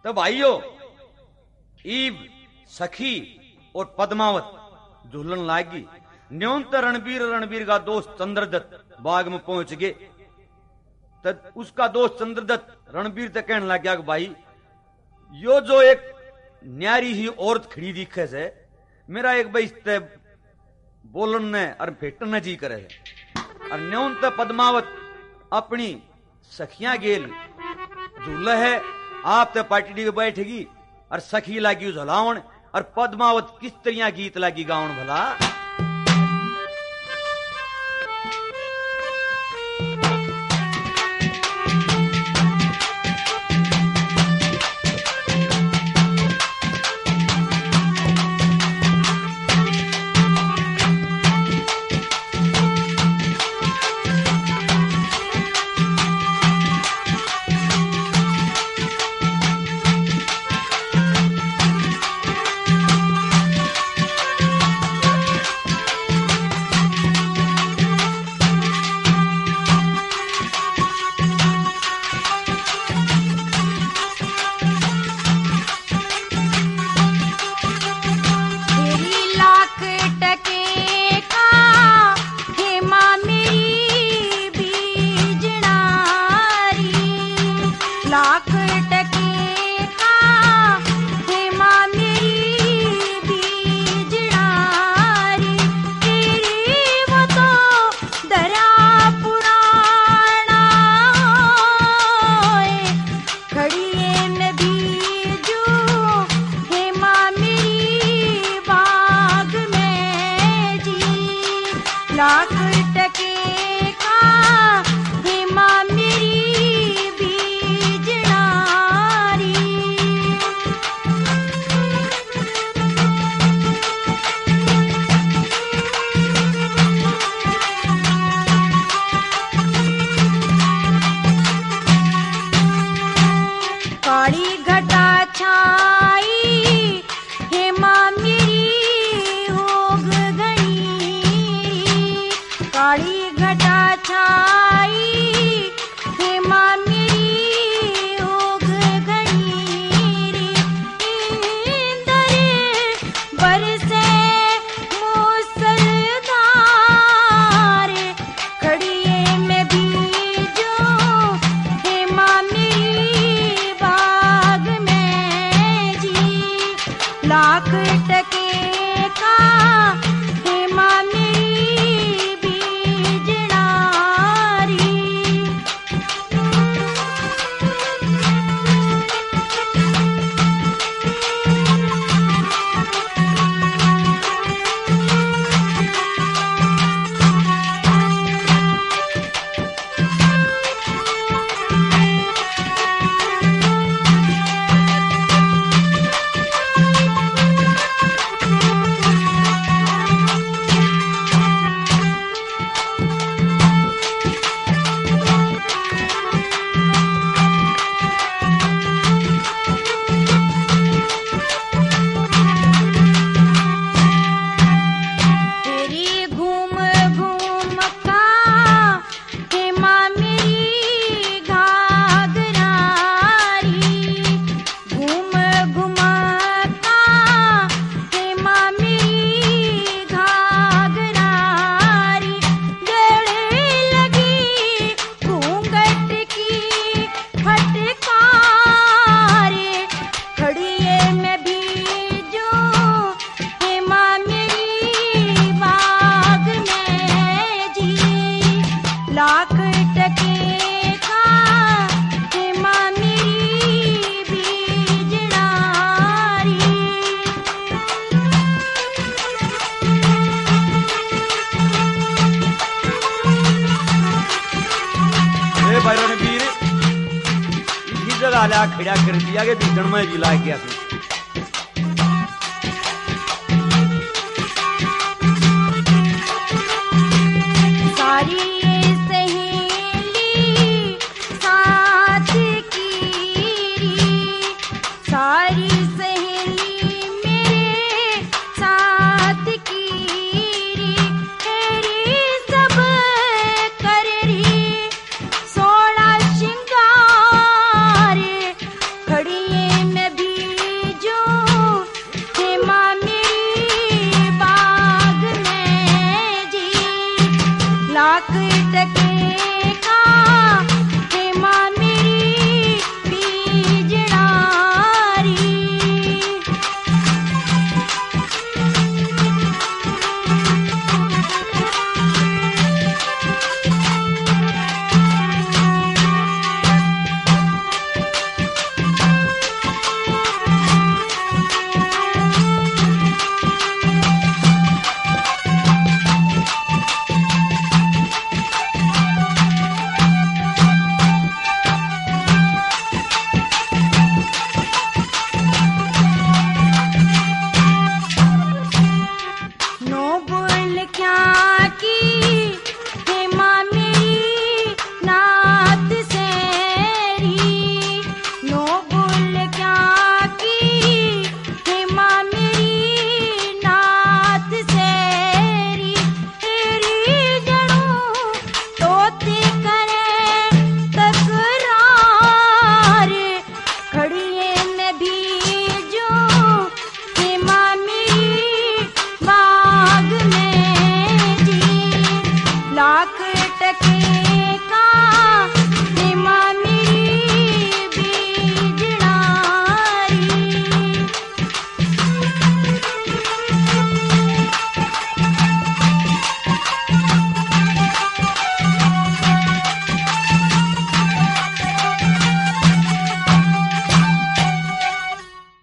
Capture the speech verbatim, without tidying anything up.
तो भाइयों ईब सखी और पद्मावत झूलन लागी। न्योंत रणबीर रणबीर का दोस्त चंद्रदत्त बाग में पहुंच गए। तब उसका दोस्त चंद्रदत्त रणबीर तक कहने लग गया कि भाई यो जो एक न्यारी ही औरत खड़ी दिखे से मेरा एक भाई बोलन ने और फेटन जी करे है। और न्योंत पद्मावत अपनी सखियां गेल झूला है आप तो पार्टी के बैठेगी और सखी लागी झलावन और पद्मावत किस तरह गीत लागी गावन भला। खड़ा कर दिया के बीजन में भी लाग गया सारी